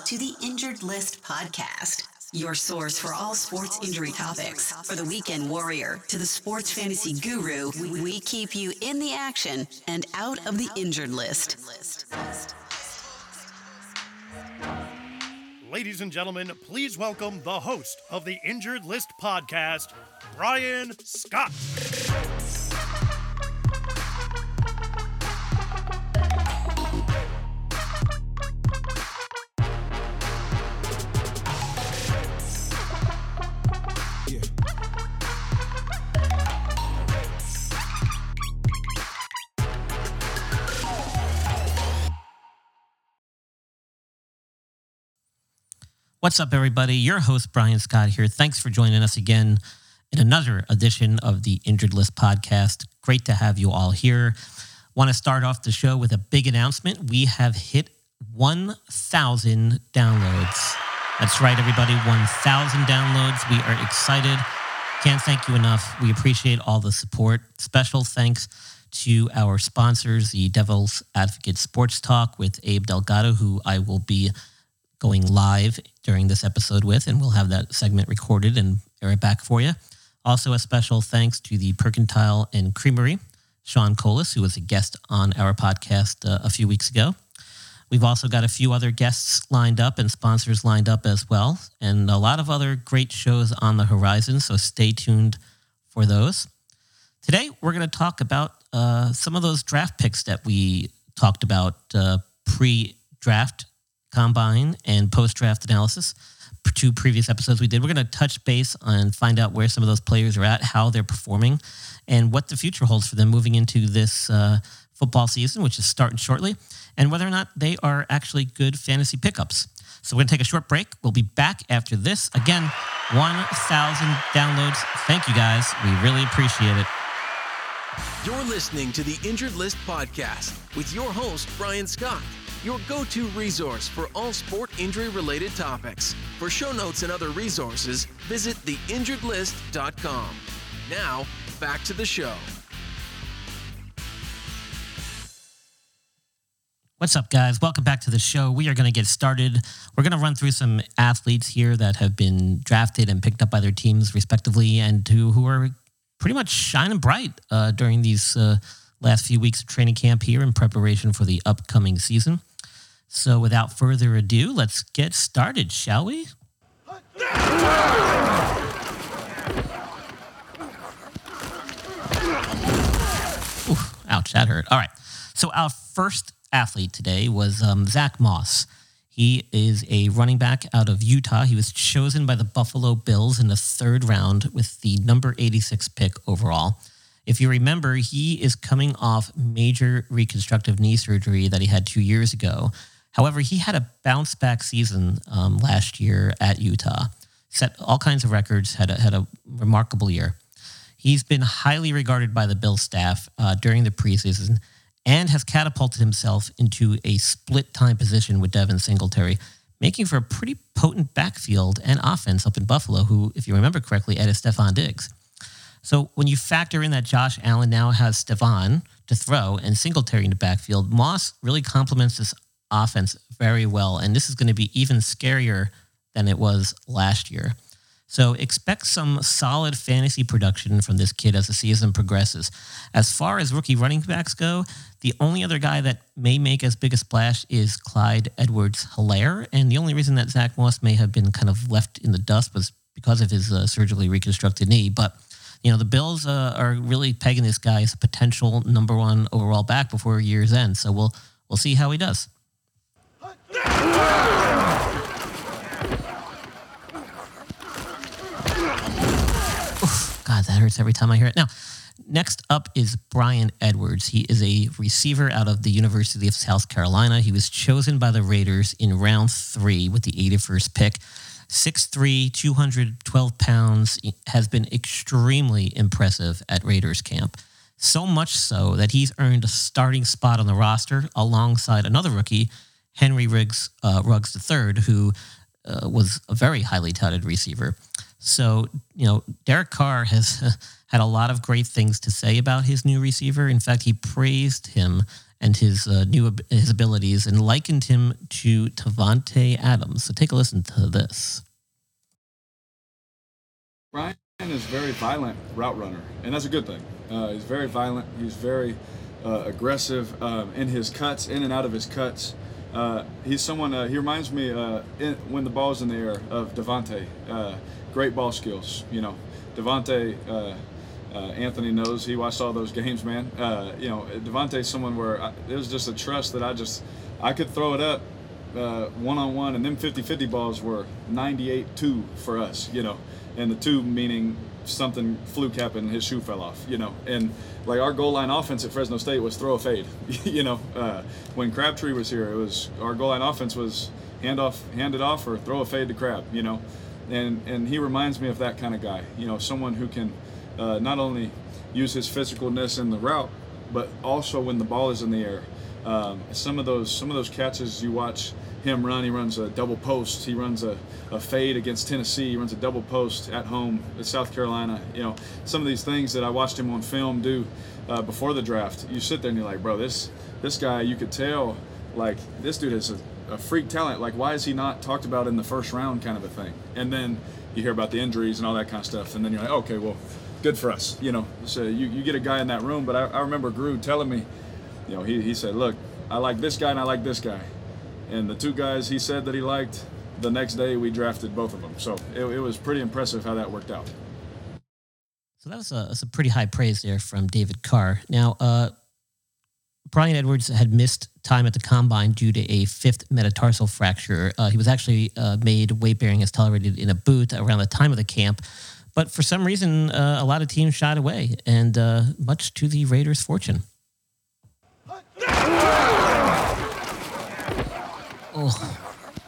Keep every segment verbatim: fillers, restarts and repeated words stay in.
to the Injured List podcast, your source for all sports injury topics. For the weekend warrior to the sports fantasy guru, we keep you in the action and out of the injured list. Ladies and gentlemen, please welcome the host of the Injured List podcast, Brian Scott. What's up, everybody? Your host, Brian Scott here. Thanks for joining us again in another edition of the Injured List podcast. Great to have you all here. Want to start off the show with a big announcement. We have hit one thousand downloads. That's right, everybody, one thousand downloads. We are excited. Can't thank you enough. We appreciate all the support. Special thanks to our sponsors, the Devil's Advocate Sports Talk with Abe Delgado, who I will be going live during this episode with, and we'll have that segment recorded and air it back for you. Also, a special thanks to the Percentile and Creamery, Sean Colas, who was a guest on our podcast uh, a few weeks ago. We've also got a few other guests lined up and sponsors lined up as well, and a lot of other great shows on the horizon, so stay tuned for those. Today, we're going to talk about uh, some of those draft picks that we talked about uh, pre-draft combine and post-draft analysis. Two previous episodes we did. We're going to touch base and find out where some of those players are at, how they're performing, and what the future holds for them moving into this uh, football season, which is starting shortly, and whether or not they are actually good fantasy pickups. So we're going to take a short break. We'll be back after this. Again, one thousand downloads. Thank you, guys. We really appreciate it. You're listening to the Injured List podcast with your host, Brian Scott, your go-to resource for all sport injury-related topics. For show notes and other resources, visit the injured list dot com. Now, back to the show. What's up, guys? Welcome back to the show. We are going to get started. We're going to run through some athletes here that have been drafted and picked up by their teams respectively, and who, who are pretty much shining bright uh, during these uh, last few weeks of training camp here in preparation for the upcoming season. So without further ado, let's get started, shall we? Ooh, ouch, that hurt. All right. So our first athlete today was um, Zach Moss. He is a running back out of Utah. He was chosen by the Buffalo Bills in the third round with the number eighty-six pick overall. If you remember, he is coming off major reconstructive knee surgery that he had two years ago. However, he had a bounce-back season um, last year at Utah, set all kinds of records, had a, had a remarkable year. He's been highly regarded by the Bills staff uh, during the preseason and has catapulted himself into a split-time position with Devin Singletary, making for a pretty potent backfield and offense up in Buffalo, who, if you remember correctly, added Stephon Diggs. So when you factor in that Josh Allen now has Stephon to throw and Singletary in the backfield, Moss really complements this offense very well, and this is going to be even scarier than it was last year. So expect some solid fantasy production from this kid as the season progresses. As far as rookie running backs go, the only other guy that may make as big a splash is Clyde Edwards-Helaire, and the only reason that Zach Moss may have been kind of left in the dust was because of his uh, surgically reconstructed knee. But, you know, the Bills uh, are really pegging this guy as a potential number one overall back before year's end, so we'll we'll see how he does. Oof, God, that hurts every time I hear it. Now, next up is Bryan Edwards. He is a receiver out of the University of South Carolina. He was chosen by the Raiders in round three with the eighty-first pick. six three, two hundred twelve pounds, has been extremely impressive at Raiders camp. So much so that he's earned a starting spot on the roster alongside another rookie, Henry Riggs, uh, Ruggs the third, who uh, was a very highly touted receiver. So, you know, Derek Carr has had a lot of great things to say about his new receiver. In fact, he praised him and his uh, new ab- his abilities, and likened him to Davante Adams. So take a listen to this. Brian is a very violent route runner, and that's a good thing. Uh, he's very violent. He's very uh, aggressive um, in his cuts, in and out of his cuts. Uh, he's someone, uh, he reminds me uh, in, when the ball's in the air of Davante. Uh, great ball skills, you know. Davante, uh, uh, Anthony knows, he watched all those games, man. Uh, you know, Davante's someone where I, it was just a trust that I just, I could throw it up uh, one-on-one, and them fifty-fifty balls were ninety-eight two for us, you know. And the two meaning something fluke happened and his shoe fell off, you know. And like our goal line offense at Fresno State was throw a fade, you know. Uh, when Crabtree was here, it was our goal line offense was hand off, hand it off, or throw a fade to Crab, you know. And and he reminds me of that kind of guy, you know, someone who can uh, not only use his physicalness in the route, but also when the ball is in the air. Um, some of those some of those catches you watch him run, he runs a double post, he runs a, a fade against Tennessee, he runs a double post at home at South Carolina. You know, some of these things that I watched him on film do uh, before the draft, you sit there and you're like, bro, this this guy, you could tell, like, this dude is a, a freak talent. Like, why is he not talked about in the first round kind of a thing? And then you hear about the injuries and all that kind of stuff, and then you're like, okay, well, good for us, you know. So you, you get a guy in that room, but I, I remember Gru telling me, you know, he, he said, look, I like this guy and I like this guy. And the two guys he said that he liked, the next day we drafted both of them. So it, it was pretty impressive how that worked out. So that was a, that's a pretty high praise there from David Carr. Now, uh, Bryan Edwards had missed time at the combine due to a fifth metatarsal fracture. Uh, he was actually uh, made weight-bearing as tolerated in a boot around the time of the camp. But for some reason, uh, a lot of teams shied away, and uh, much to the Raiders' fortune. Oh,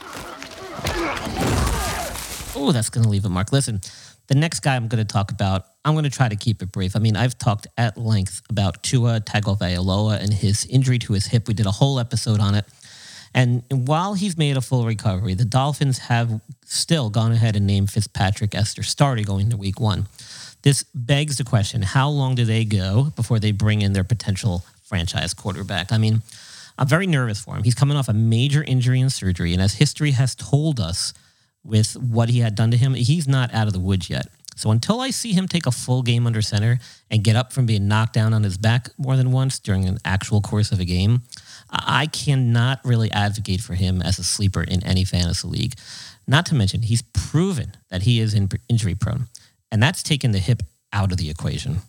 oh, that's going to leave a mark. Listen, the next guy I'm going to talk about, I'm going to try to keep it brief. I mean, I've talked at length about Tua Tagovailoa and his injury to his hip. We did a whole episode on it. And while he's made a full recovery, the Dolphins have still gone ahead and named Fitzpatrick as their starter going into week one. This begs the question, how long do they go before they bring in their potential franchise quarterback? I mean, I'm very nervous for him. He's coming off a major injury and surgery, and as history has told us with what he had done to him, he's not out of the woods yet. So until I see him take a full game under center and get up from being knocked down on his back more than once during an actual course of a game, I cannot really advocate for him as a sleeper in any fantasy league. Not to mention, he's proven that he is injury prone, and that's taken the hip out of the equation.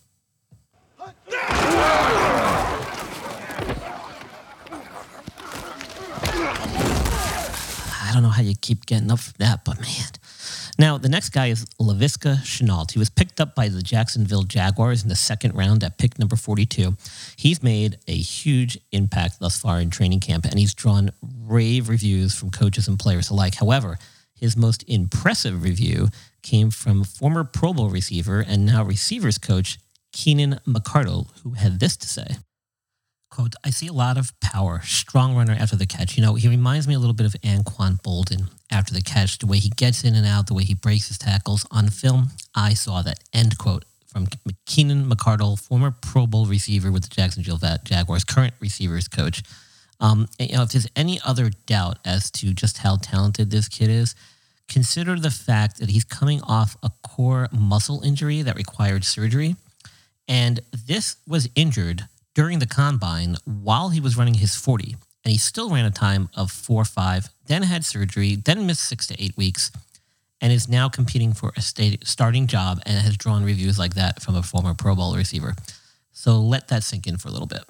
I don't know how you keep getting up for that, but man. Now, the next guy is Laviska Shenault. He was picked up by the Jacksonville Jaguars in the second round at pick number forty-two. He's made a huge impact thus far in training camp, and he's drawn rave reviews from coaches and players alike. However, his most impressive review came from former Pro Bowl receiver and now receivers coach Keenan McCardle, who had this to say. Quote, I see a lot of power, strong runner after the catch. You know, he reminds me a little bit of Anquan Bolden after the catch, the way he gets in and out, the way he breaks his tackles. On film, I saw that, end quote, from Keenan McCardle, former Pro Bowl receiver with the Jacksonville Jaguars, current receivers coach. Um, and, you know, if there's any other doubt as to just how talented this kid is, consider the fact that he's coming off a core muscle injury that required surgery. And this was injured during the combine while he was running his forty, and he still ran a time of four five, then had surgery, then missed six to eight weeks, and is now competing for a state starting job and has drawn reviews like that from a former Pro Bowl receiver. So let that sink in for a little bit.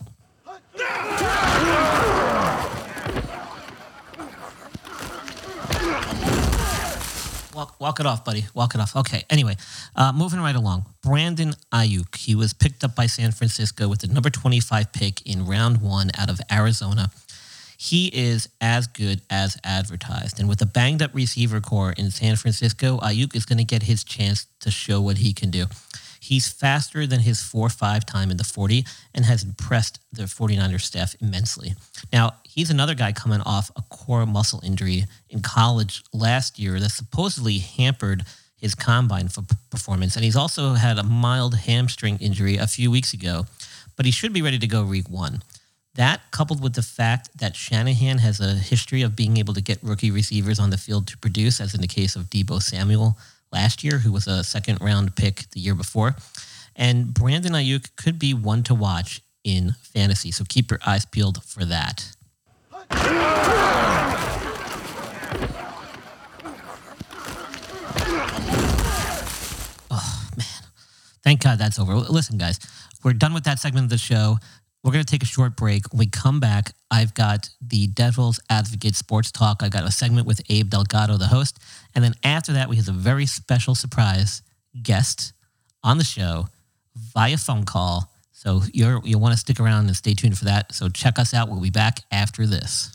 Walk, walk it off, buddy. Walk it off. Okay, anyway, uh, moving right along. Brandon Ayuk. He was picked up by San Francisco with the number twenty-five pick in round one out of Arizona. He is as good as advertised. And with a banged-up receiver core in San Francisco, Ayuk is going to get his chance to show what he can do. He's faster than his four five time in the forty and has impressed the 49ers staff immensely. Now, he's another guy coming off a core muscle injury in college last year that supposedly hampered his combine for performance. And he's also had a mild hamstring injury a few weeks ago, but he should be ready to go week one. That, coupled with the fact that Shanahan has a history of being able to get rookie receivers on the field to produce, as in the case of Deebo Samuel last year, who was a second-round pick the year before. And Brandon Ayuk could be one to watch in fantasy, so keep your eyes peeled for that. Oh, man. Thank God that's over. Listen, guys, we're done with that segment of the show. We're going to take a short break. When we come back, I've got the Devil's Advocate Sports Talk. I got a segment with Abe Delgado, the host. And then after that, we have a very special surprise guest on the show via phone call. So you're, you'll want to stick around and stay tuned for that. So check us out. We'll be back after this.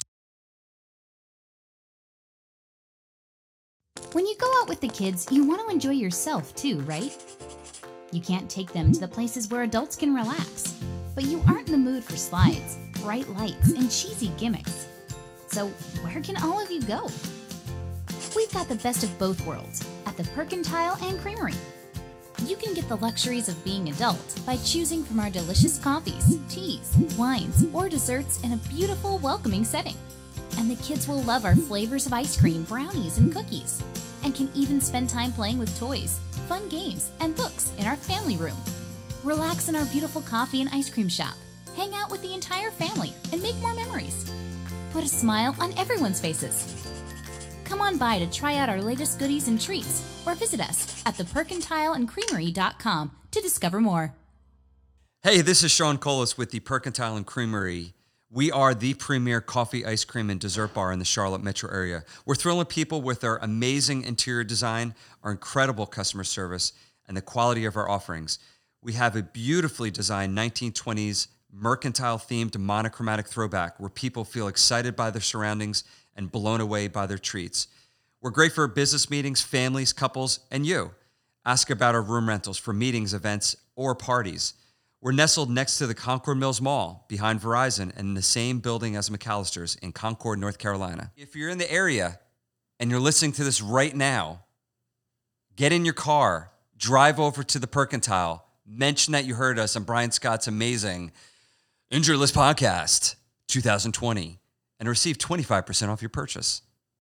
When you go out with the kids, you want to enjoy yourself too, right? You can't take them to the places where adults can relax. But you aren't in the mood for slides, bright lights, and cheesy gimmicks. So where can all of you go? We've got the best of both worlds at the Percantile and Creamery. You can get the luxuries of being adult by choosing from our delicious coffees, teas, wines, or desserts in a beautiful, welcoming setting. And the kids will love our flavors of ice cream, brownies, and cookies, and can even spend time playing with toys, fun games, and books in our family room. Relax in our beautiful coffee and ice cream shop. Hang out with the entire family and make more memories. Put a smile on everyone's faces. Come on by to try out our latest goodies and treats, or visit us at the percantile and creamery dot com to discover more. Hey, this is Sean Colas with the Percantile and Creamery. We are the premier coffee, ice cream, and dessert bar in the Charlotte metro area. We're thrilling people with our amazing interior design, our incredible customer service, and the quality of our offerings. We have a beautifully designed nineteen twenties mercantile-themed monochromatic throwback where people feel excited by their surroundings and blown away by their treats. We're great for business meetings, families, couples, and you. Ask about our room rentals for meetings, events, or parties. We're nestled next to the Concord Mills Mall, behind Verizon, and in the same building as McAllister's in Concord, North Carolina. If you're in the area and you're listening to this right now, get in your car, drive over to the Percantile, mention that you heard us on Brian Scott's amazing Injured List Podcast twenty twenty and receive twenty-five percent off your purchase.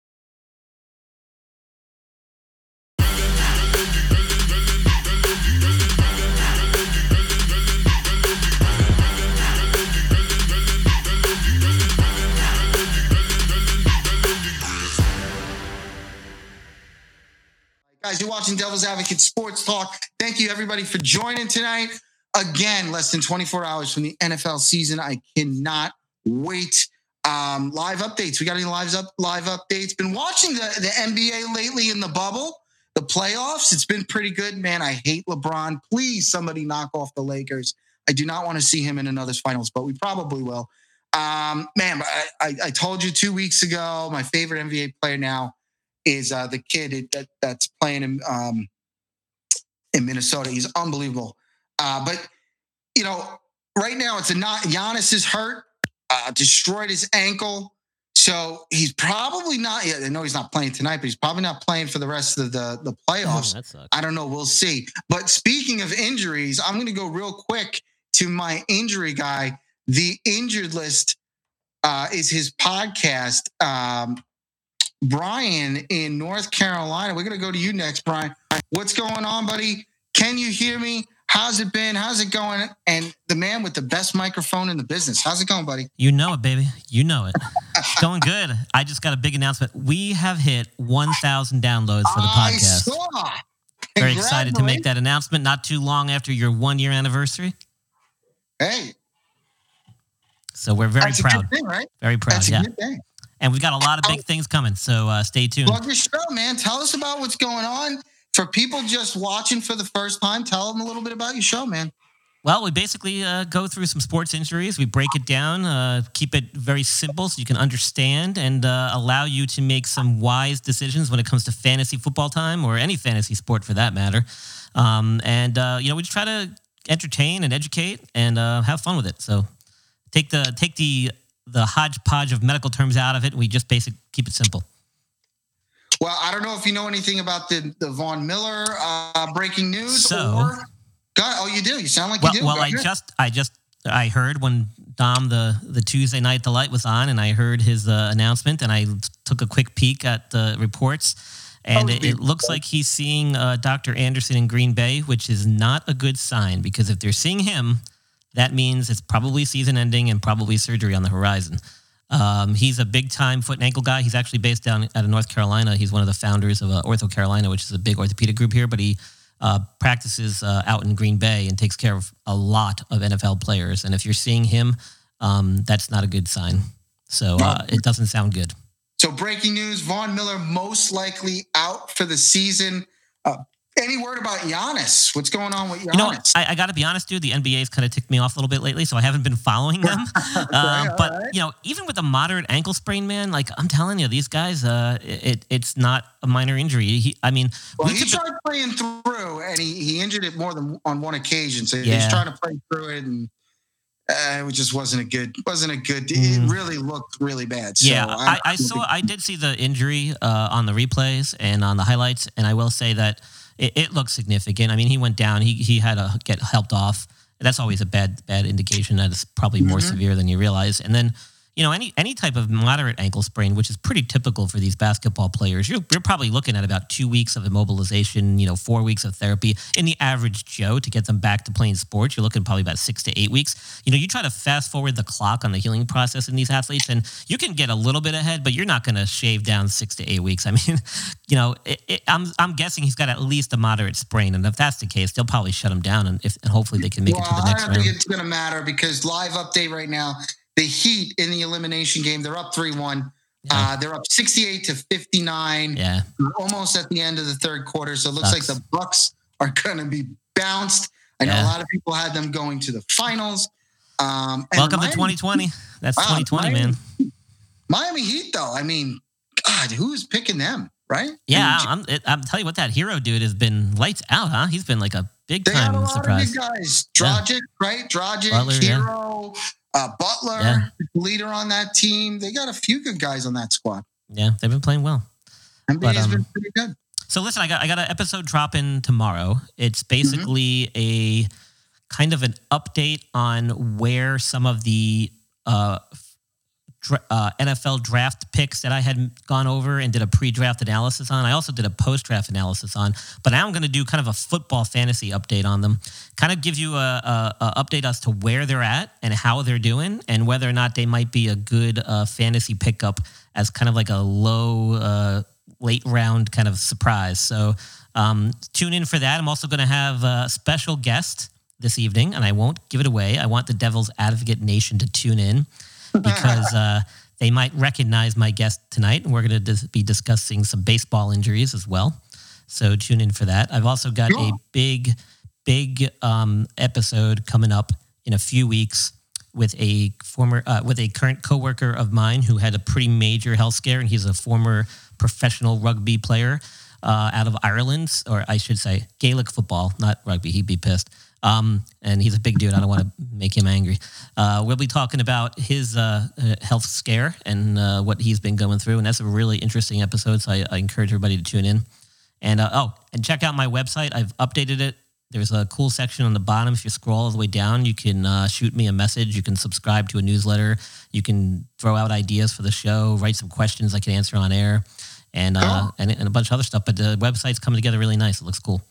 Guys, you're watching Devil's Advocate Sports Talk. Thank you, everybody, for joining tonight. Again, less than twenty-four hours from the N F L season. I cannot wait. Um, live updates. We got any live up live updates? Been watching the, the N B A lately in the bubble, the playoffs. It's been pretty good, man. I hate LeBron. Please, somebody knock off the Lakers. I do not want to see him in another finals, but we probably will. Um, man, I, I, I told you two weeks ago, my favorite N B A player now is uh, the kid that, that's playing in, um, in Minnesota. He's unbelievable. Uh, but, you know, right now it's a not Giannis is hurt, uh, destroyed his ankle. So he's probably not, I know he's not playing tonight, but he's probably not playing for the rest of the, the playoffs. Oh, that sucks. I don't know. We'll see. But speaking of injuries, I'm going to go real quick to my injury guy. The Injured List uh, is his podcast. Um, Brian in North Carolina. We're going to go to you next, Brian. What's going on, buddy? Can you hear me? How's it been? How's it going? And the man with the best microphone in the business. How's it going, buddy? You know it, baby. You know it. Going good. I just got a big announcement. We have hit one thousand downloads for the I podcast. saw. Very excited to make that announcement not too long after your one-year anniversary. Hey. So we're very That's proud. a good thing, right? Very proud, That's a yeah. good thing. And we've got a lot of big things coming, so uh, stay tuned. Plug your show, man. Tell us about what's going on. For people just watching for the first time, tell them a little bit about your show, man. Well, we basically uh, go through some sports injuries. We break it down, uh, keep it very simple so you can understand and uh, allow you to make some wise decisions when it comes to fantasy football time or any fantasy sport for that matter. Um, and, uh, you know, we just try to entertain and educate and uh, have fun with it. So take the take the... the hodgepodge of medical terms out of it. We just basically keep it simple. Well, I don't know if you know anything about the, the Von Miller uh, breaking news. So, or, God, oh, you do. You sound like well, you do. well Go I ahead. just I just I heard when Dom, the, the Tuesday Night Delight was on, and I heard his uh, announcement, and I took a quick peek at the reports, and it, it looks like he's seeing uh, Doctor Anderson in Green Bay, which is not a good sign, because if they're seeing him, that means it's probably season ending and probably surgery on the horizon. Um, he's a big-time foot and ankle guy. He's actually based down out of North Carolina. He's one of the founders of uh, Ortho Carolina, which is a big orthopedic group here, but he Uh, practices uh, out in Green Bay and takes care of a lot of N F L players. And if you're seeing him, um, that's not a good sign. So uh, it doesn't sound good. So breaking news, Von Miller most likely out for the season. Uh, any word about Giannis? What's going on with Giannis? You know, I, I got to be honest, dude, the N B A's kind of ticked me off a little bit lately, so I haven't been following them. okay, um, but, right. you know, even with a moderate ankle sprain, man, like I'm telling you, these guys, uh, it, it's not a minor injury. He, I mean, well, we he could tried playing through, and he, he injured it more than on one occasion. So Yeah. he's trying to play through it, and uh, it just wasn't a good, wasn't a good. Mm. It really looked really bad. So yeah, I, I saw, I did see the injury uh, on the replays and on the highlights, and I will say that it, it looked significant. I mean, he went down. He he had to get helped off. That's always a bad bad indication that it's probably more Mm-hmm. severe than you realize. And then, you know, any any type of moderate ankle sprain, which is pretty typical for these basketball players, you're, you're probably looking at about two weeks of immobilization, you know, four weeks of therapy. In the average Joe, to get them back to playing sports, you're looking probably about six to eight weeks. You know, you try to fast forward the clock on the healing process in these athletes, and you can get a little bit ahead, but you're not going to shave down six to eight weeks. I mean, you know, it, it, I'm I'm guessing he's got at least a moderate sprain, and if that's the case, they'll probably shut him down, and if and hopefully they can make well, it to the next I don't round. think it's going to matter because live update right now. The Heat in the elimination game, they're up three one. Yeah. Uh, they're up sixty-eight to fifty-nine. Yeah. Almost at the end of the third quarter. So it looks Sucks. like the Bucks are going to be bounced. I know Yeah. a lot of people had them going to the finals. Um, and Welcome Miami, to twenty twenty. That's Wow, twenty twenty, Miami- man. Miami Heat, though. I mean, God, who's picking them, right? Yeah, I mean, I'm. It, I'm telling you what, that hero dude has been lights out, huh? He's been like a big they got a time lot surprise. of big guys. Yeah. Dragic, right? Dragic, Butler, yeah. Hero, uh, Butler, Yeah. leader on that team. They got a few good guys on that squad. Yeah, they've been playing well. N B A's But, um, been pretty good. So listen, I got I got an episode dropping tomorrow. It's basically Mm-hmm. a kind of an update on where some of the uh, dra- uh, N F L draft picks that I had gone over and did a pre-draft analysis on. I also did a post-draft analysis on, but now I'm going to do kind of a football fantasy update on them. Kind of give you a, a, a update as to where they're at and how they're doing, and whether or not they might be a good uh, fantasy pickup as kind of like a low. Uh, late round kind of surprise. So um, tune in for that. I'm also going to have a special guest this evening, and I won't give it away. I want the Devil's Advocate Nation to tune in because uh, they might recognize my guest tonight, and we're going to dis- be discussing some baseball injuries as well. So tune in for that. I've also got a big, big um, episode coming up in a few weeks with a former, uh, with a current coworker of mine who had a pretty major health scare, and he's a former professional rugby player uh, out of Ireland, or I should say Gaelic football, not rugby. He'd be pissed. Um, and he's a big dude. I don't want to make him angry. Uh, we'll be talking about his uh, uh, health scare and uh, what he's been going through, and that's a really interesting episode. So I, I encourage everybody to tune in. And uh, oh, and check out my website. I've updated it. There's a cool section on the bottom. If you scroll all the way down, you can uh, shoot me a message. You can subscribe to a newsletter. You can throw out ideas for the show, write some questions I can answer on air, and uh, Oh. and, and a bunch of other stuff. But the website's coming together really nice. It looks cool.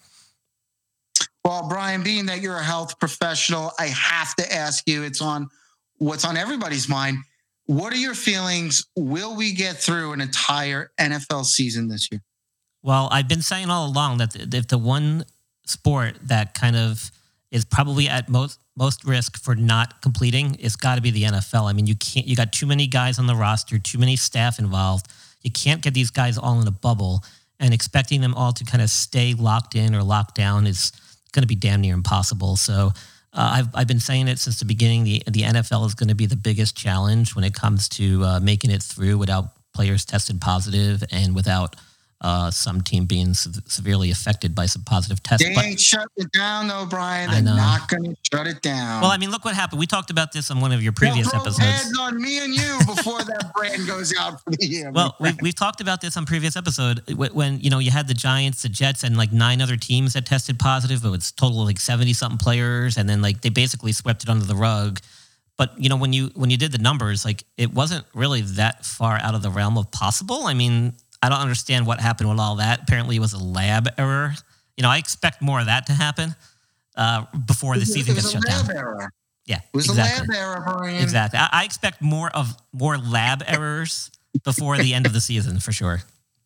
Well, Brian, being that you're a health professional, I have to ask you, it's on what's on everybody's mind. What are your feelings? Will we get through an entire N F L season this year? Well, I've been saying all along that if the one sport that kind of is probably at most most risk for not completing, it's got to be the N F L. I mean, you can't. You got too many guys on the roster, too many staff involved. You can't get these guys all in a bubble, and expecting them all to kind of stay locked in or locked down is going to be damn near impossible. So uh, I've I've been saying it since the beginning. The the N F L is going to be the biggest challenge when it comes to uh, making it through without players tested positive and without uh, some team being se- severely affected by some positive tests. They But- ain't shut it down, though, Brian. I They're know. not going to shut it down. Well, I mean, look what happened. We talked about this on one of your previous They'll throw episodes. ads on me and you before that brand goes out for the year. Well, we've, we've talked about this on previous episode when, when, you know, you had the Giants, the Jets, and like nine other teams that tested positive. It was total of like seventy something players. And then like they basically swept it under the rug. But, you know, when you when you did the numbers, like it wasn't really that far out of the realm of possible. I mean, I don't understand what happened with all that. Apparently it was a lab error. You know, I expect more of that to happen uh, before the season gets shut down. Error. Yeah, It was exactly. a lab error, Brian. Exactly. I, I expect more of more lab errors before the end of the season for sure.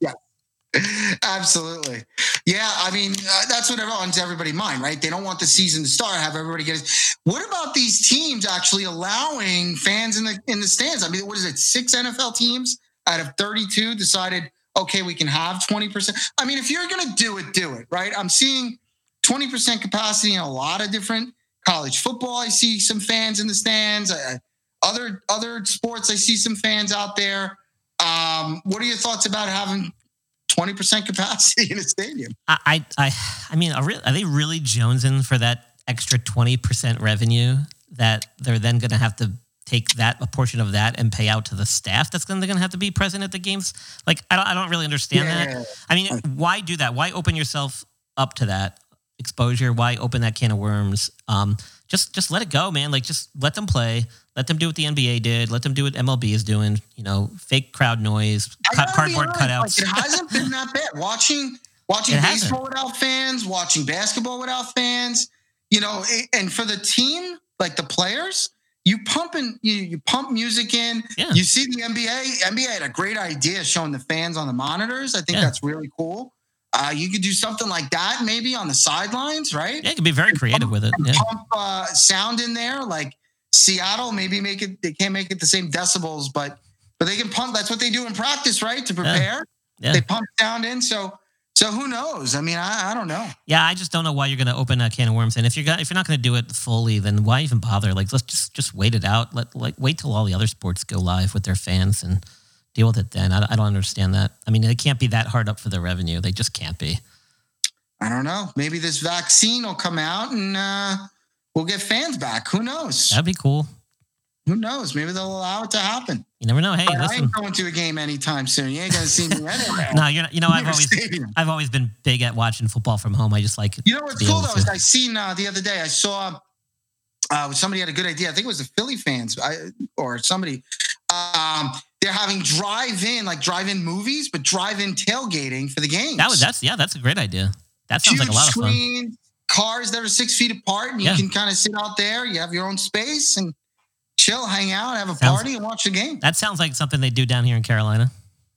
Absolutely. Yeah, I mean, uh, that's what everyone's everybody's mind, right? They don't want the season to start, have everybody get it. What about these teams actually allowing fans in the in the stands? I mean, what is it? Six N F L teams out of thirty-two decided, okay, we can have twenty percent. I mean, if you're going to do it, do it, right? I'm seeing twenty percent capacity in a lot of different college football. I see some fans in the stands. Uh, other other sports, I see some fans out there. Um, what are your thoughts about having twenty percent capacity in a stadium? I, I, I, I mean, are, re- are they really jonesing for that extra twenty percent revenue that they're then going to have to take that a portion of that and pay out to the staff that's going to have to be present at the games? Like, I don't, I don't really understand Yeah. that. I mean, why do that? Why open yourself up to that exposure? Why open that can of worms? Um, just, just let it go, man. Like, just let them play. Let them do what the N B A did. Let them do what M L B is doing. You know, fake crowd noise, I cut, gotta be cardboard honest, cutouts. Like, it hasn't been that bad. Watching watching It hasn't. baseball without fans, watching basketball without fans, you know, it- and for the team, like the players, you pumping you, you pump music in. Yeah. You see the N B A. N B A had a great idea showing the fans on the monitors. I think Yeah. that's really cool. Uh, you could do something like that maybe on the sidelines, right? Yeah, you can be very creative with it. Yeah. Pump uh, sound in there, like Seattle. Maybe make it. They can't make it the same decibels, but but they can pump. That's what they do in practice, right? To prepare, Yeah. they pump sound in. So so who knows? I mean, I, I don't know. Yeah, I just don't know why you're going to open a can of worms. And if you're gonna, if you're not going to do it fully, then why even bother? Like, let's just just wait it out. Let like wait till all the other sports go live with their fans and deal with it then. I, I don't understand that. I mean, they can't be that hard up for their revenue. They just can't be. I don't know. Maybe this vaccine will come out and uh, we'll get fans back. Who knows? That'd be cool. Who knows? Maybe they'll allow it to happen. You never know. Hey, But I listen. ain't going to a game anytime soon. You ain't going to see me anywhere. No, you're not, you know, I've Near always stadium. I've always been big at watching football from home. I just like You know what's be cool able though to- is I seen uh, the other day. I saw uh, somebody had a good idea. I think it was the Philly fans I, or somebody. Um, they're having drive-in, like drive-in movies, but drive-in tailgating for the games. That was that's yeah, that's a great idea. That sounds Huge like a lot of fun. screens, cars that are six feet apart, and you Yeah. can kind of sit out there. You have your own space and chill, hang out, have a Sounds- party, and watch the game. That sounds like something they do down here in Carolina.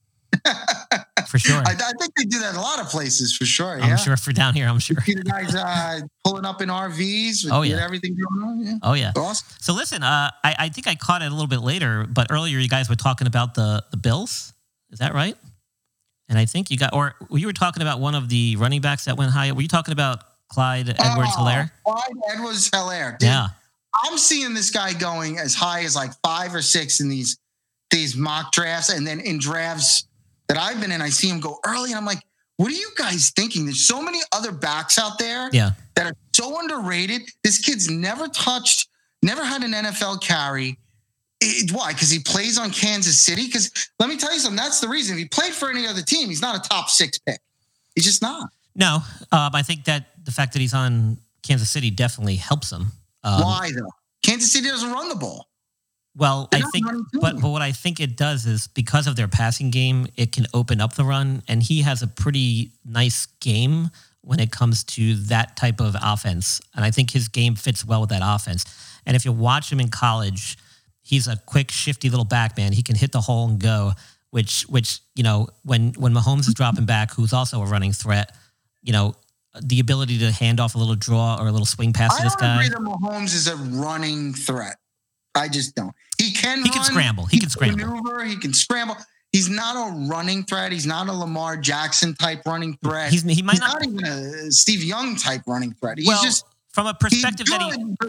For sure. I, I think they do that in a lot of places for sure. I'm Yeah. sure for down here, I'm sure. See the guys uh, pulling up in R Vs with, Oh, with yeah. everything going on. Yeah. Oh yeah. Awesome. So listen, uh, I, I think I caught it a little bit later, but earlier you guys were talking about the the Bills. Is that right? And I think you got, or you were talking about one of the running backs that went high. Were you talking about Clyde Edwards-Helaire? Oh, Clyde Edwards-Helaire. Dude, Yeah. I'm seeing this guy going as high as like five or six in these these mock drafts, and then in drafts that I've been in, I see him go early, and I'm like, what are you guys thinking? There's so many other backs out there Yeah. that are so underrated. This kid's never touched, never had an N F L carry. It, why? Because he plays on Kansas City? Because let me tell you something, that's the reason. If he played for any other team, he's not a top six pick. He's just not. No, um, I think that the fact that he's on Kansas City definitely helps him. Um, Why, though? Kansas City doesn't run the ball. Well, They're I not think, running to but, him. but what I think it does is because of their passing game, it can open up the run, and he has a pretty nice game when it comes to that type of offense. And I think his game fits well with that offense. And if you watch him in college, he's a quick, shifty little back, man. He can hit the hole and go, which, which you know, when when Mahomes is dropping back, who's also a running threat, you know, the ability to hand off a little draw or a little swing pass to I this don't guy. agree that Mahomes is a running threat. I just don't. He can He can run, scramble. He can scramble. maneuver. He can scramble. He's not a running threat. He's not a Lamar Jackson type running threat. He's, he might He's not not even a Steve Young type running threat. He's well, just from a he's perspective that he good, but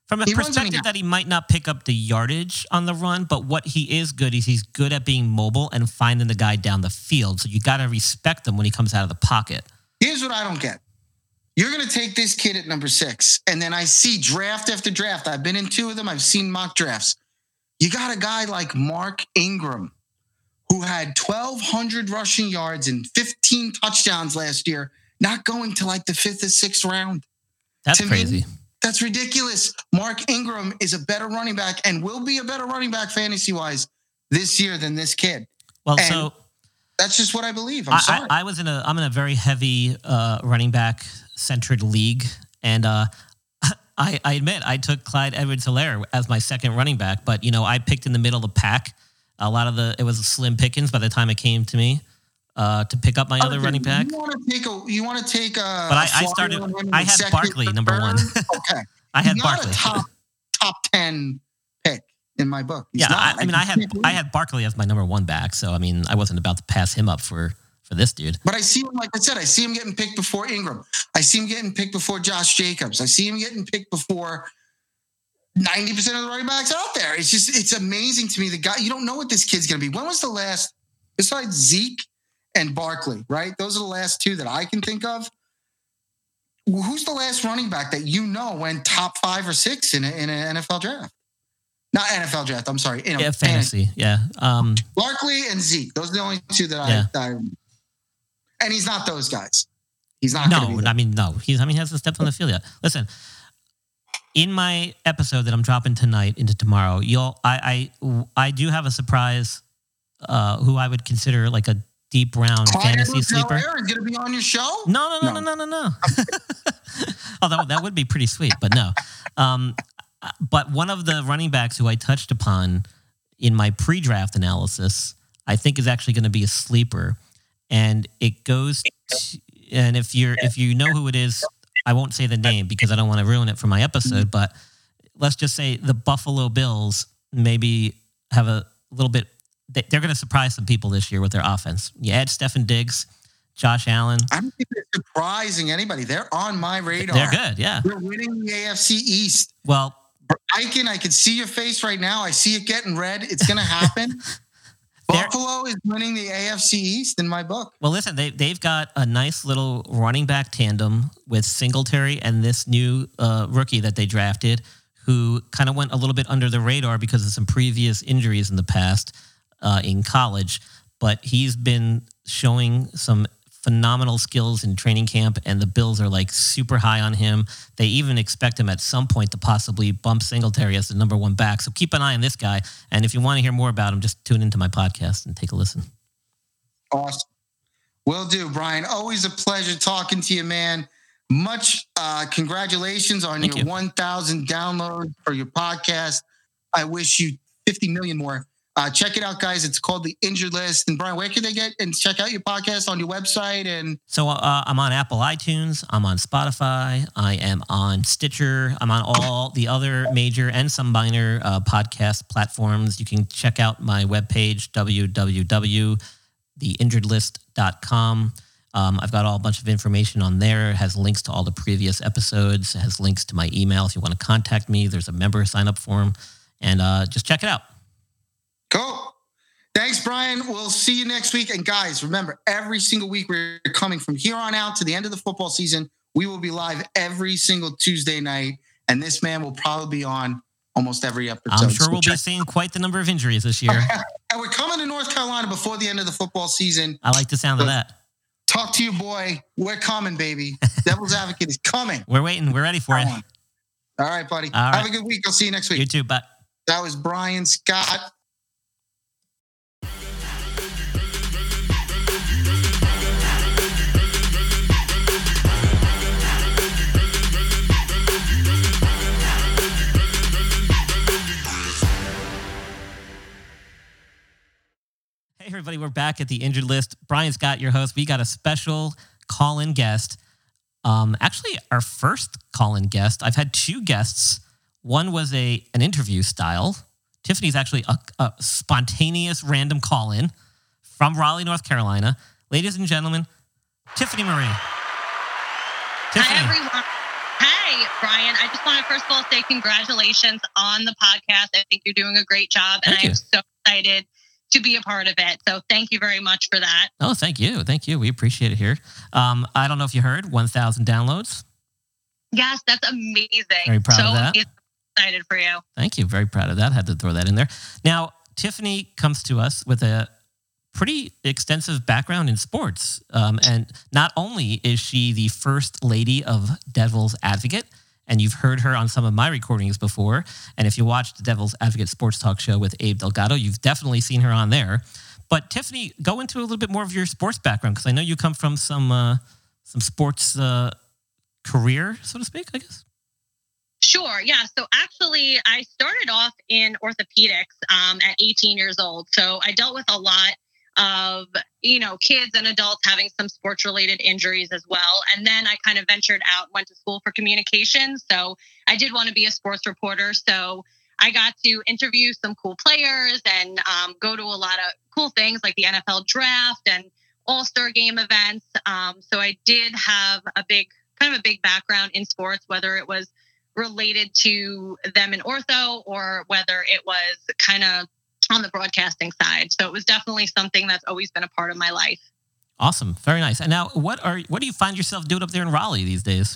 From a He runs when he perspective has- that he might not pick up the yardage on the run, but what he is good is he's good at being mobile and finding the guy down the field. So you got to respect him when he comes out of the pocket. Here's what I don't get. You're going to take this kid at number six, and then I see draft after draft. I've been in two of them. I've seen mock drafts. You got a guy like Mark Ingram, who had twelve hundred rushing yards and fifteen touchdowns last year, not going to like the fifth or sixth round. That's To me, crazy. That's ridiculous. Mark Ingram is a better running back and will be a better running back fantasy-wise this year than this kid. Well, And so that's just what I believe. I'm I, sorry. I, I was in a I'm in a very heavy uh, running back centered league, and uh, I, I admit I took Clyde Edwards-Helaire as my second running back, but you know I picked in the middle of the pack. A lot of the it was a slim pickings by the time it came to me uh, to pick up my other Okay, running back. You want to take a? You want to take a? But I- a I flyer started- on him in I the had second, Barkley, number one. third? Okay, I had He's not Barkley. a top top ten pick in my book. He's Yeah, not. I, I mean I just had can't believe I it. had Barkley as my number one back, so I mean I wasn't about to pass him up for for this dude. But I see him, like I said, I see him getting picked before Ingram. I see him getting picked before Josh Jacobs. I see him getting picked before ninety percent of the running backs out there. It's just, it's amazing to me. The guy, you don't know what this kid's going to be. When was the last, besides Zeke and Barkley, right? Those are the last two that I can think of. Who's the last running back that you know went top five or six in, a, in an N F L draft? Not N F L draft, I'm sorry. In a Yeah, fantasy. Yeah. Um, Barkley and Zeke. Those are the only two that Yeah. I, I. And he's not those guys. He's not. gonna No, be I mean, no. He's, I mean, he hasn't stepped on the field yet. Listen, in my episode that I'm dropping tonight into tomorrow, you'll, I, I, I do have a surprise. Uh, who I would consider like a deep round Clyde fantasy sleeper. Edwards-Helaire is going to be on your show. No, no, no, no, no, no, no. Although that would be pretty sweet, but no. Um, but one of the running backs who I touched upon in my pre-draft analysis, I think is actually going to be a sleeper, and it goes. To, and if you're if you know who it is, I won't say the name because I don't want to ruin it for my episode. But let's just say the Buffalo Bills maybe have a little bit. They're going to surprise some people this year with their offense. You add Stefan Diggs, Josh Allen. I don't think they're surprising anybody. They're on my radar. They're good, yeah. They're winning the A F C East. Well, Eichen, I can see your face right now. I see it getting red. It's going to happen. Buffalo is winning the A F C East in my book. Well, listen, they, they've got a nice little running back tandem with Singletary and this new uh, rookie that they drafted who kind of went a little bit under the radar because of some previous injuries in the past uh, in college. But he's been showing some phenomenal skills in training camp, and the Bills are like super high on him. They even expect him at some point to possibly bump Singletary as the number one back. So keep an eye on this guy. And if you want to hear more about him, just tune into my podcast and take a listen. Awesome. Will do, Brian. Always a pleasure talking to you, man. Much uh, congratulations on Thank your you. one thousand downloads for your podcast. I wish you fifty million more. Uh, check it out, guys. It's called The Injured List. And Brian, where can they get and check out your podcast? On your website? And So uh, I'm on Apple iTunes. I'm on Spotify. I am on Stitcher. I'm on all the other major and some minor uh, podcast platforms. You can check out my webpage, w w w dot the injured list dot com. Um, I've got all a bunch of information on there. It has links to all the previous episodes. It has links to my email if you want to contact me. There's a member sign up form. And uh, just check it out. Cool. Thanks, Brian. We'll see you next week. And guys, remember, every single week we're coming from here on out to the end of the football season. We will be live every single Tuesday night. And this man will probably be on almost every episode. I'm sure So we'll check- be seeing quite the number of injuries this year. And we're coming to North Carolina before the end of the football season. I like the sound of that. Talk to your boy. We're coming, baby. Devil's Advocate is coming. We're waiting. We're ready for it. All right, buddy. All Have right. a good week. I'll see you next week. You too. Bye. That was Brian Scott. Hey, everybody, we're back at the Injured List. Brian Scott, your host. We got a special call-in guest. Um, actually, our first call-in guest. I've had two guests. One was a an interview style. Tiffany's actually a, a spontaneous random call-in from Raleigh, North Carolina. Ladies and gentlemen, Tiffany Marie. Tiffany. Hi, everyone. Hi. Hi, Brian. I just want to first of all say congratulations on the podcast. I think you're doing a great job, and Thank I am you. so excited to be a part of it. So thank you very much for that. Oh, thank you. Thank you. We appreciate it here. Um, I don't know if you heard, one thousand downloads. Yes, that's amazing. Very proud so of that. amazing. Excited for you. Thank you. Very proud of that. Had to throw that in there. Now, Tiffany comes to us with a pretty extensive background in sports. Um, and not only is she the first lady of Devil's Advocate, and you've heard her on some of my recordings before. And if you watched the Devil's Advocate Sports Talk Show with Abe Delgado, you've definitely seen her on there. But Tiffany, go into a little bit more of your sports background, because I know you come from some uh, some sports uh, career, so to speak, I guess. Sure. Yeah. So actually, I started off in orthopedics um, at eighteen years old. So I dealt with a lot of, you know, kids and adults having some sports related injuries as well. And then I kind of ventured out, went to school for communication. So I did want to be a sports reporter. So I got to interview some cool players and um, go to a lot of cool things like the N F L draft and all-star game events. Um, so I did have a big, kind of a big background in sports, whether it was related to them in ortho or whether it was kind of on the broadcasting side. So it was definitely something that's always been a part of my life. Awesome. Very nice. And now what are what do you find yourself doing up there in Raleigh these days?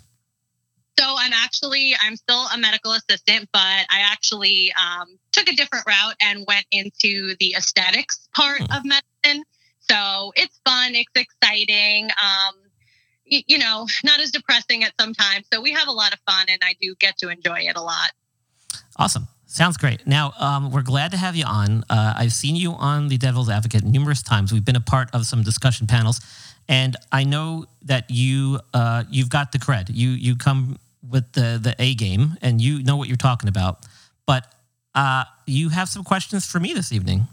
So I'm actually, I'm still a medical assistant, but I actually um, took a different route and went into the aesthetics part hmm. of medicine. So it's fun. It's exciting. Um, you, you know, not as depressing at some times. So we have a lot of fun and I do get to enjoy it a lot. Awesome. Sounds great. Now, um, we're glad to have you on. Uh, I've seen you on the Devil's Advocate numerous times. We've been a part of some discussion panels, and I know that you uh, you've got the cred. You you come with the the A game, and you know what you're talking about. But uh, you have some questions for me this evening.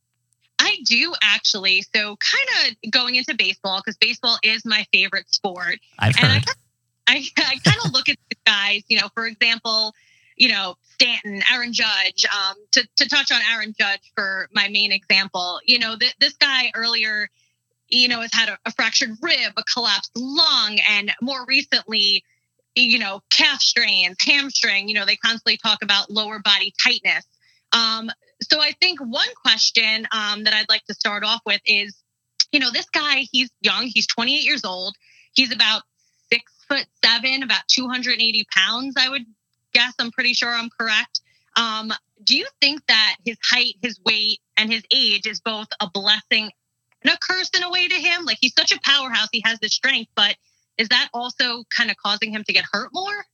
I do actually. So, kind of going into baseball, because baseball is my favorite sport. I've and heard. I, I, I kind of look at the guys. You know, for example, you know, Stanton, Aaron Judge, um, to, to touch on Aaron Judge for my main example, you know, th- this guy earlier, you know, has had a, a fractured rib, a collapsed lung, and more recently, you know, calf strains, hamstring, you know, they constantly talk about lower body tightness. Um, so I think one question um, that I'd like to start off with is, you know, this guy, he's young, he's twenty-eight years old. He's about six foot seven, about two hundred eighty pounds, I would guess. I'm pretty sure I'm correct. Um, do you think that his height, his weight, and his age is both a blessing and a curse in a way to him? Like, he's such a powerhouse, he has the strength, but is that also kind of causing him to get hurt more?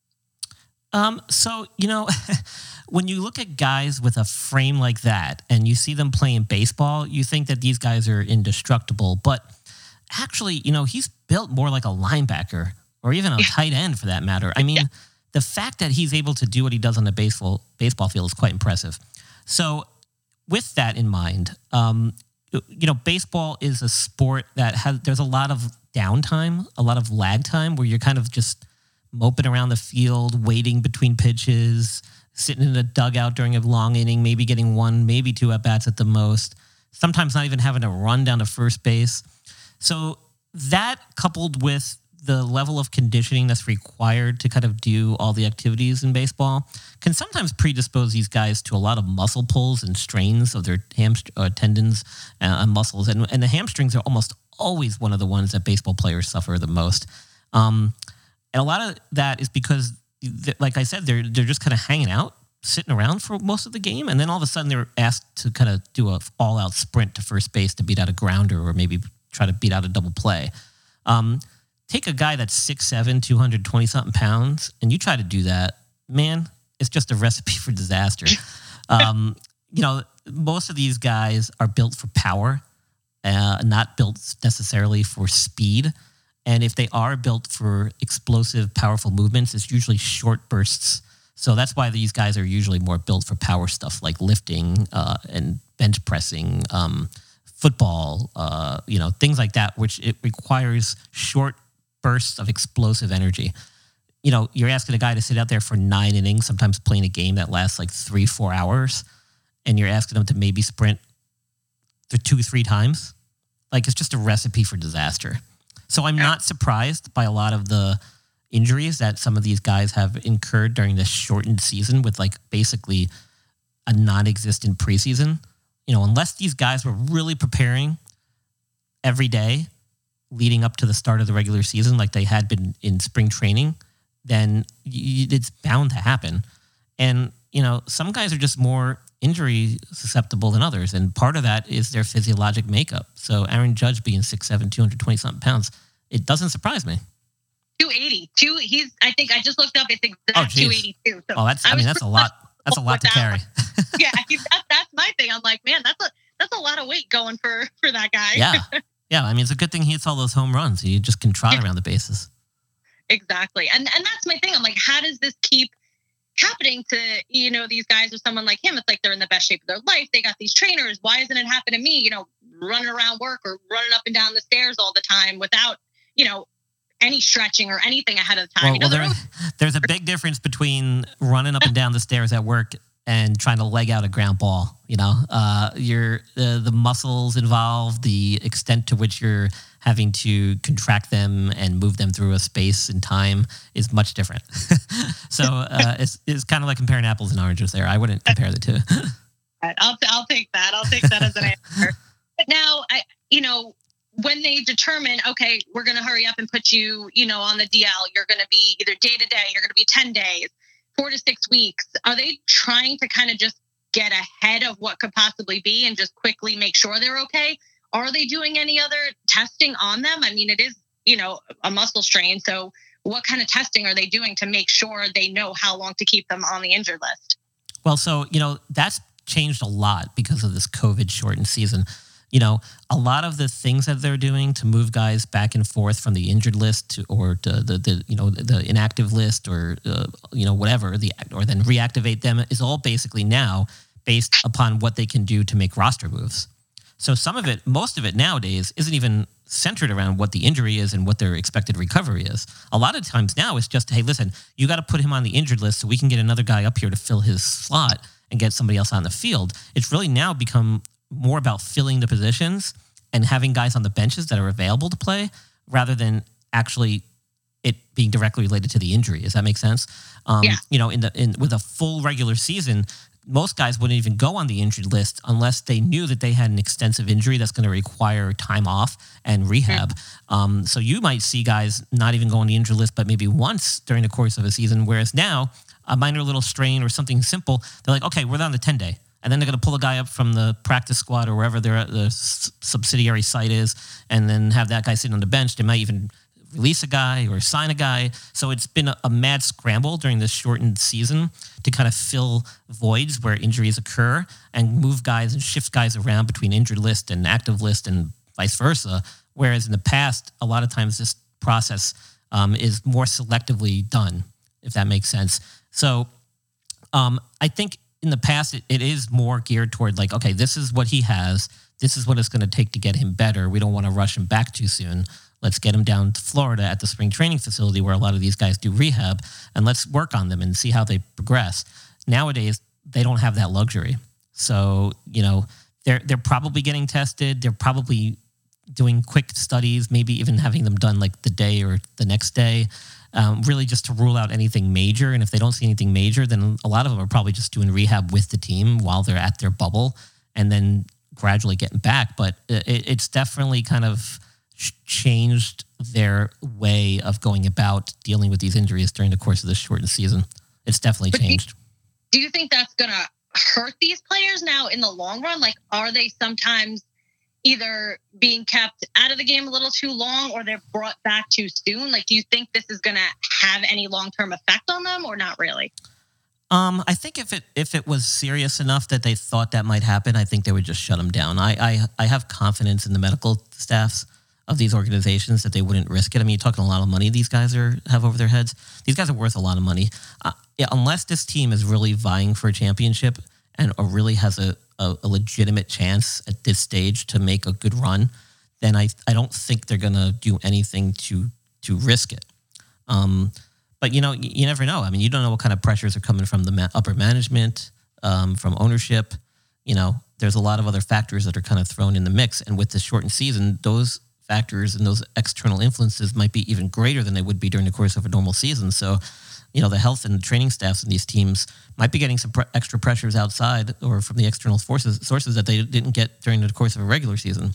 Um, so, you know, when you look at guys with a frame like that and you see them playing baseball, you think that these guys are indestructible. But actually, you know, he's built more like a linebacker or even a yeah. tight end for that matter. I mean, yeah. the fact that he's able to do what he does on the baseball baseball field is quite impressive. So with that in mind, um, you know, baseball is a sport that has, there's a lot of downtime, a lot of lag time where you're kind of just moping around the field, waiting between pitches, sitting in a dugout during a long inning, maybe getting one, maybe two at-bats at the most, sometimes not even having to run down to first base. So that coupled with the level of conditioning that's required to kind of do all the activities in baseball can sometimes predispose these guys to a lot of muscle pulls and strains of their hamstring uh, tendons and muscles. And, and the hamstrings are almost always one of the ones that baseball players suffer the most. Um, and a lot of that is because, like I said, they're they're just kind of hanging out, sitting around for most of the game, and then all of a sudden they're asked to kind of do a all-out sprint to first base to beat out a grounder or maybe try to beat out a double play. Um, take a guy that's six seven, two hundred twenty something pounds, and you try to do that, man, it's just a recipe for disaster. Um, you know, most of these guys are built for power, uh, not built necessarily for speed. And if they are built for explosive, powerful movements, it's usually short bursts. So that's why these guys are usually more built for power stuff like lifting uh, and bench pressing, um, football, uh, you know, things like that, which it requires short bursts of explosive energy. You know, you're asking a guy to sit out there for nine innings, sometimes playing a game that lasts like three, four hours, and you're asking them to maybe sprint th- two, three times. Like, it's just a recipe for disaster. So I'm not surprised by a lot of the, injuries that some of these guys have incurred during this shortened season with like basically a non-existent preseason. You know, unless these guys were really preparing every day leading up to the start of the regular season like they had been in spring training, then y- it's bound to happen. And, you know, some guys are just more injury susceptible than others. And part of that is their physiologic makeup. So Aaron Judge being six seven, two hundred twenty something pounds, it doesn't surprise me. two eighty. Two, he's, I think I just looked up, it's exact oh, two eighty-two. So oh, that's, I, I mean, that's a lot. That's a lot to carry. yeah, that, that's my thing. I'm like, man, that's a that's a lot of weight going for, for that guy. Yeah. Yeah, I mean, it's a good thing he hits all those home runs. He just can trot around the bases. Exactly. And and that's my thing. I'm like, how does this keep happening to, you know, these guys or someone like him? It's like they're in the best shape of their life. They got these trainers. Why isn't it happening to me, you know, running around work or running up and down the stairs all the time without, you know, any stretching or anything ahead of the time? Well, you know, well there, there's a big difference between running up and down the stairs at work and trying to leg out a ground ball. You know, uh, your uh, the muscles involved, the extent to which you're having to contract them and move them through a space and time is much different. so uh, it's it's kind of like comparing apples and oranges there. I wouldn't compare the two. I'll I'll take that. I'll take that as an answer. But now, I you know, when they determine, okay, we're going to hurry up and put you, you know, on the D L. You're going to be either day to day. You're going to be ten days. Four to six weeks. Are they trying to kind of just get ahead of what could possibly be and just quickly make sure they're okay? Are they doing any other testing on them? I mean, it is, you know, a muscle strain. So what kind of testing are they doing to make sure they know how long to keep them on the injured list? Well, so, you know, that's changed a lot because of this COVID shortened season. You know, a lot of the things that they're doing to move guys back and forth from the injured list to, or to the, the, you know, the inactive list or, uh, you know, whatever, the or then reactivate them is all basically now based upon what they can do to make roster moves. So some of it, most of it nowadays isn't even centered around what the injury is and what their expected recovery is. A lot of times now it's just, hey, listen, you got to put him on the injured list so we can get another guy up here to fill his slot and get somebody else on the field. It's really now become more about filling the positions and having guys on the benches that are available to play rather than actually it being directly related to the injury. Does that make sense? Um, yeah. You know, in the in with a full regular season, most guys wouldn't even go on the injured list unless they knew that they had an extensive injury that's going to require time off and rehab. Mm-hmm. Um, so you might see guys not even go on the injured list, but maybe once during the course of a season, whereas now a minor little strain or something simple, they're like, okay, we're on the ten-day. And then they're going to pull a guy up from the practice squad or wherever their the subsidiary site is and then have that guy sitting on the bench. They might even release a guy or sign a guy. So it's been a, a mad scramble during this shortened season to kind of fill voids where injuries occur and move guys and shift guys around between injured list and active list and vice versa. Whereas in the past, a lot of times this process um, is more selectively done, if that makes sense. So um, I think in the past, it, it is more geared toward like, okay, this is what he has. This is what it's going to take to get him better. We don't want to rush him back too soon. Let's get him down to Florida at the spring training facility where a lot of these guys do rehab, and let's work on them and see how they progress. Nowadays, they don't have that luxury. So, you know, they're they're probably getting tested. They're probably doing quick studies, maybe even having them done like the day or the next day, um, really just to rule out anything major. And if they don't see anything major, then a lot of them are probably just doing rehab with the team while they're at their bubble and then gradually getting back. But it, it's definitely kind of changed their way of going about dealing with these injuries during the course of this shortened season. It's definitely but changed. Do you think that's going to hurt these players now in the long run? Like, are they sometimes either being kept out of the game a little too long or they're brought back too soon? Like, do you think this is going to have any long-term effect on them or not really? Um, I think if it if it was serious enough that they thought that might happen, I think they would just shut them down. I I, I have confidence in the medical staffs of these organizations that they wouldn't risk it. I mean, you're talking a lot of money these guys are have over their heads. These guys are worth a lot of money. Uh, yeah, unless this team is really vying for a championship and or really has a, a, a legitimate chance at this stage to make a good run, then I I don't think they're going to do anything to to risk it. Um, but, you know, you, you never know. I mean, you don't know what kind of pressures are coming from the ma- upper management, um, from ownership. You know, there's a lot of other factors that are kind of thrown in the mix. And with the shortened season, those factors and those external influences might be even greater than they would be during the course of a normal season. So, you know, the health and the training staffs in these teams might be getting some pre- extra pressures outside or from the external forces sources that they didn't get during the course of a regular season.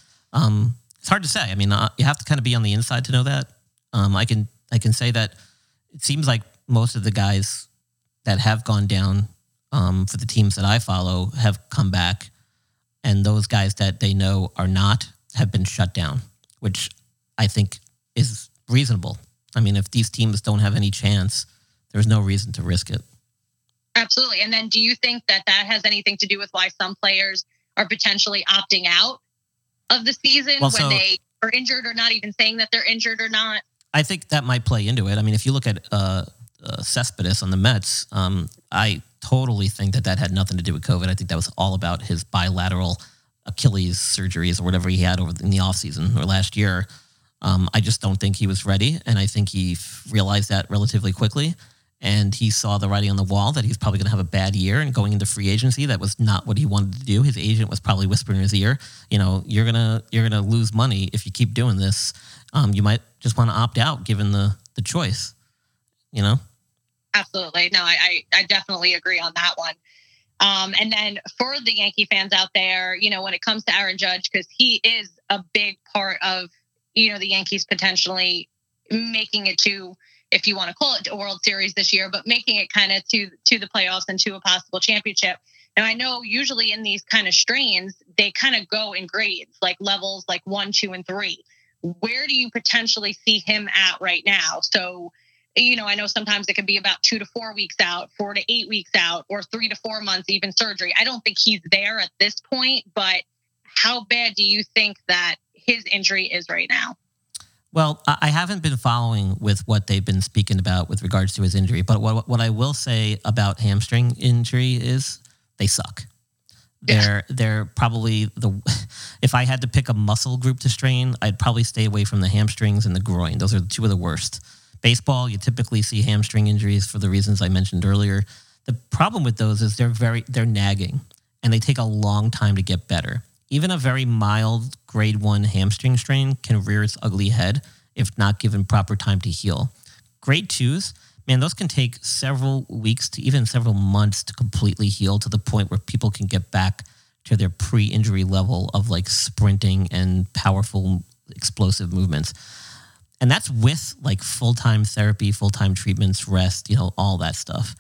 Um, it's hard to say. I mean, uh, you have to kind of be on the inside to know that. Um, I can I can say that it seems like most of the guys that have gone down um, for the teams that I follow have come back, and those guys that they know are not have been shut down, which I think is reasonable. I mean, if these teams don't have any chance, there's no reason to risk it. Absolutely. And then do you think that that has anything to do with why some players are potentially opting out of the season well, when so, they are injured, or not even saying that they're injured or not? I think that might play into it. I mean, if you look at uh, uh, Cespedes on the Mets, um, I totally think that that had nothing to do with COVID. I think that was all about his bilateral Achilles surgeries or whatever he had over in the offseason or last year. Um, I just don't think he was ready, and I think he f- realized that relatively quickly. And he saw the writing on the wall that he's probably going to have a bad year, and going into free agency, that was not what he wanted to do. His agent was probably whispering in his ear, you know, you're gonna you're gonna lose money if you keep doing this. Um, you might just want to opt out, given the the choice. You know. Absolutely, no, I I, I definitely agree on that one. Um, and then for the Yankee fans out there, you know, when it comes to Aaron Judge, because he is a big part of, you know, the Yankees potentially making it to, if you want to call it a World Series this year, but making it kind of to to the playoffs and to a possible championship. Now, I know usually in these kind of strains, they kind of go in grades, like levels like one, two, and three. Where do you potentially see him at right now? So, you know, I know sometimes it can be about two to four weeks out, four to eight weeks out, or three to four months, even surgery. I don't think he's there at this point, but how bad do you think that his injury is right now? Well, I haven't been following with what they've been speaking about with regards to his injury, but what what I will say about hamstring injury is they suck. They're yeah. they're probably the if I had to pick a muscle group to strain, I'd probably stay away from the hamstrings and the groin. Those are two of the worst. Baseball, you typically see hamstring injuries for the reasons I mentioned earlier. The problem with those is they're very they're nagging, and they take a long time to get better. Even a very mild grade one hamstring strain can rear its ugly head if not given proper time to heal. Grade twos, man, those can take several weeks to even several months to completely heal, to the point where people can get back to their pre-injury level of like sprinting and powerful, explosive movements. And that's with like full-time therapy, full-time treatments, rest, you know, all that stuff.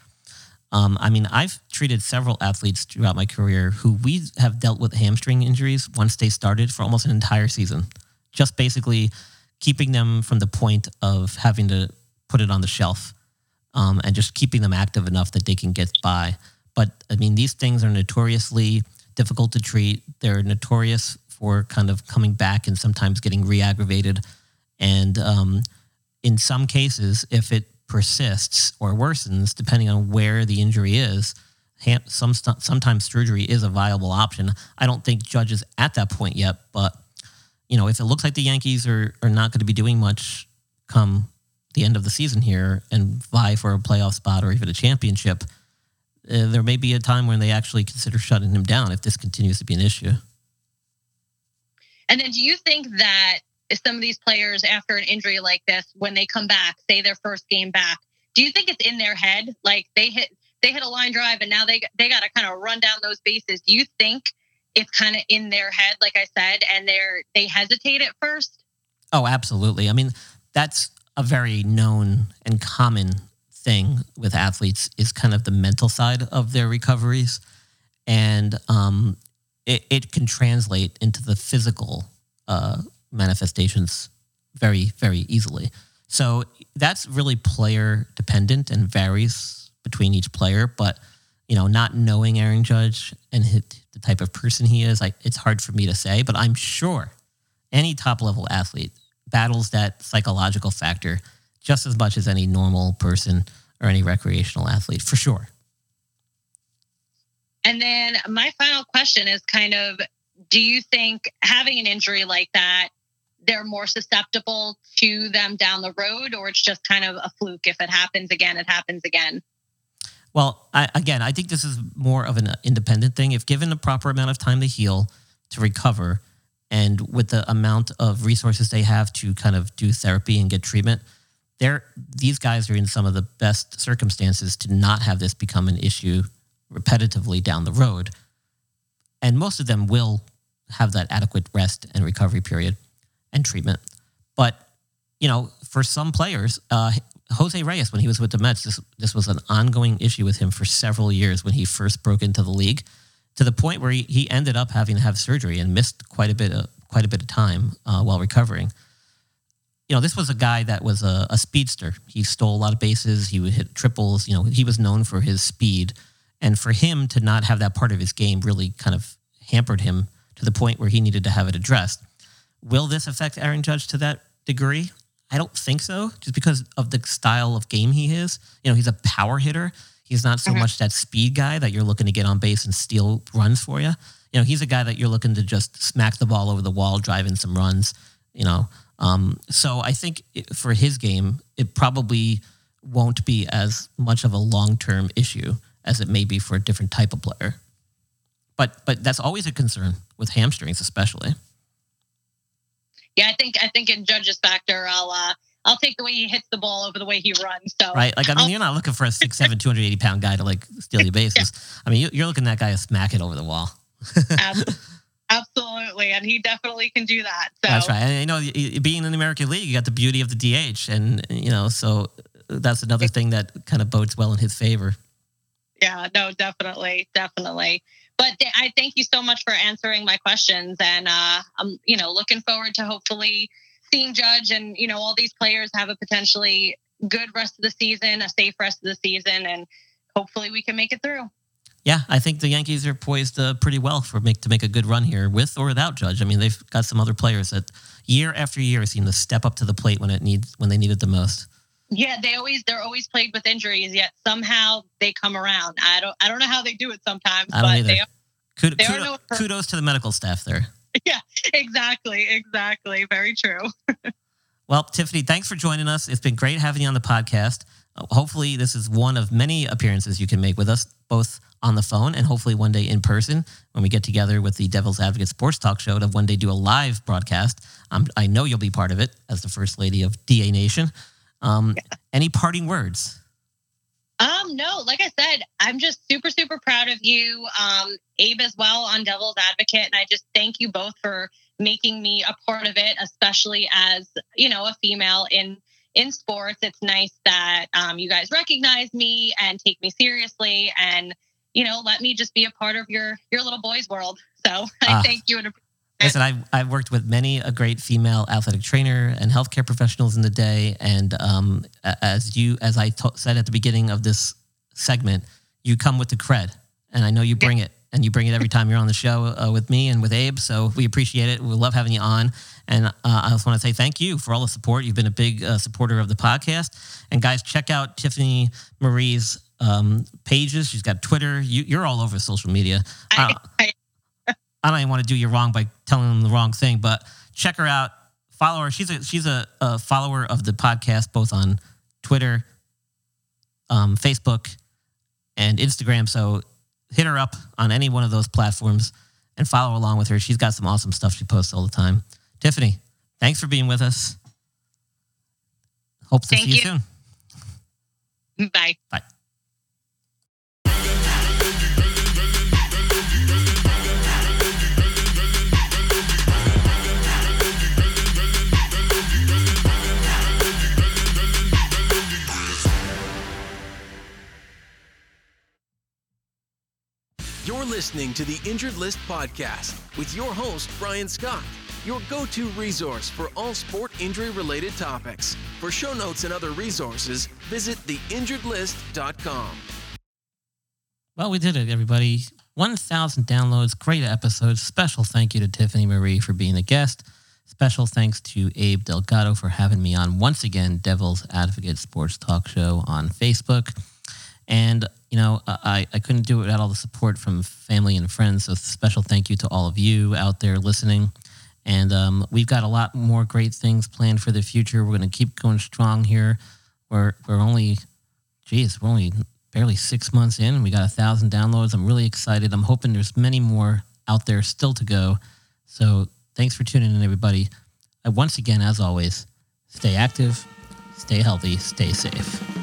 Um, I mean, I've treated several athletes throughout my career who we have dealt with hamstring injuries once they started for almost an entire season. Just basically keeping them from the point of having to put it on the shelf um, and just keeping them active enough that they can get by. But, I mean, these things are notoriously difficult to treat. They're notorious for kind of coming back and sometimes getting re-aggravated. And um, in some cases, if it persists or worsens, depending on where the injury is, ham- some st- sometimes surgery is a viable option. I don't think Judge is at that point yet, but you know, if it looks like the Yankees are are not going to be doing much come the end of the season here and vie for a playoff spot or even a championship, uh, there may be a time when they actually consider shutting him down if this continues to be an issue. And then do you think that some of these players, after an injury like this, when they come back, say their first game back, do you think it's in their head? Like they hit they hit a line drive and now they they got to kind of run down those bases. Do you think it's kind of in their head, like I said, and they're they hesitate at first? Oh, absolutely. I mean, that's a very known and common thing with athletes, is kind of the mental side of their recoveries. And um, it, it can translate into the physical uh manifestations very, very easily. So that's really player dependent and varies between each player. But, you know, not knowing Aaron Judge and his, the type of person he is, like, it's hard for me to say, but I'm sure any top level athlete battles that psychological factor just as much as any normal person or any recreational athlete, for sure. And then my final question is kind of, do you think having an injury like that, they're more susceptible to them down the road, or it's just kind of a fluke? If it happens again, it happens again? Well, I, again, I think this is more of an independent thing. If given the proper amount of time to heal, to recover, And with the amount of resources they have to kind of do therapy and get treatment, they're, these guys are in some of the best circumstances to not have this become an issue repetitively down the road. And most of them will have that adequate rest and recovery period and treatment. But, you know, for some players, uh, Jose Reyes, when he was with the Mets, this, this was an ongoing issue with him for several years when he first broke into the league, to the point where he, he ended up having to have surgery and missed quite a bit of, quite a bit of time uh, while recovering. You know, this was a guy that was a, a speedster. He stole a lot of bases. He would hit triples. You know, he was known for his speed. And for him to not have that part of his game really kind of hampered him to the point where he needed to have it addressed. Will this affect Aaron Judge to that degree? I don't think so, just because of the style of game he is. You know, he's a power hitter. He's not so mm-hmm. much that speed guy that you're looking to get on base and steal runs for you. You know, he's a guy that you're looking to just smack the ball over the wall, drive in some runs, you know. Um, so I think it, for his game, it probably won't be as much of a long-term issue as it may be for a different type of player. But but that's always a concern with hamstrings, especially. Yeah, I think I think in Judge's factor, I'll uh, I'll take the way he hits the ball over the way he runs. So right, like I mean, I'll, you're not looking for a six seven, two hundred eighty pound guy to like steal your bases. Yeah. I mean, you're looking at that guy to smack it over the wall. Absolutely, and he definitely can do that. So. That's right. And you know, being in the American League, you got the beauty of the D H, and you know, so that's another thing that kind of bodes well in his favor. Yeah, no, definitely, definitely. But th- I thank you so much for answering my questions, and uh, I'm, you know, looking forward to hopefully seeing Judge and you know all these players have a potentially good rest of the season, a safe rest of the season, and hopefully we can make it through. Yeah, I think the Yankees are poised uh, pretty well for make to make a good run here, with or without Judge. I mean, they've got some other players that year after year seem to step up to the plate when it needs when they need it the most. Yeah, they always they're always plagued with injuries, yet somehow they come around. I don't I don't know how they do it sometimes, I don't but either. they are, kudos, they kudos, are no kudos to the medical staff there. Yeah, exactly, exactly. Very true. Well, Tiffany, thanks for joining us. It's been great having you on the podcast. Uh, hopefully, this is one of many appearances you can make with us, both on the phone and hopefully one day in person when we get together with the Devil's Advocate Sports Talk Show to one day do a live broadcast. Um, I know you'll be part of it as the First Lady of D A Nation. Um, yeah. Any parting words? Um, no, like I said, I'm just super, super proud of you. Um, Abe as well on Devil's Advocate. And I just thank you both for making me a part of it, especially as, you know, a female in, in sports. It's nice that um, you guys recognize me and take me seriously and, you know, let me just be a part of your, your little boys world. So I uh, thank you. And listen, I've, I've worked with many a great female athletic trainer and healthcare professionals in the day. And um, as you, as I t- said at the beginning of this segment, you come with the cred, and I know you bring it, and you bring it every time you're on the show uh, with me and with Abe. So we appreciate it. We love having you on. And uh, I just want to say thank you for all the support. You've been a big uh, supporter of the podcast. And guys, check out Tiffany Marie's um, pages. She's got Twitter. You, you're all over social media. I, I, I don't even want to do you wrong by telling them the wrong thing, but check her out. Follow her. She's a she's a, a follower of the podcast, both on Twitter, um, Facebook, and Instagram. So hit her up on any one of those platforms and follow along with her. She's got some awesome stuff she posts all the time. Tiffany, thanks for being with us. Hope to Thank see you, you soon. Bye. Bye. You're listening to the Injured List Podcast with your host, Brian Scott, your go-to resource for all sport injury-related topics. For show notes and other resources, visit the injured list dot com. Well, we did it, everybody. one thousand downloads, great episodes. Special thank you to Tiffany Marie for being a guest. Special thanks to Abe Delgado for having me on once again, Devil's Advocate Sports Talk Show on Facebook. And, you know, I, I couldn't do it without all the support from family and friends. So special thank you to all of you out there listening. And um, we've got a lot more great things planned for the future. We're going to keep going strong here. We're we're only, geez, we're only barely six months in. And we got a thousand downloads. I'm really excited. I'm hoping there's many more out there still to go. So Thanks for tuning in, everybody. And once again, as always, stay active, stay healthy, stay safe.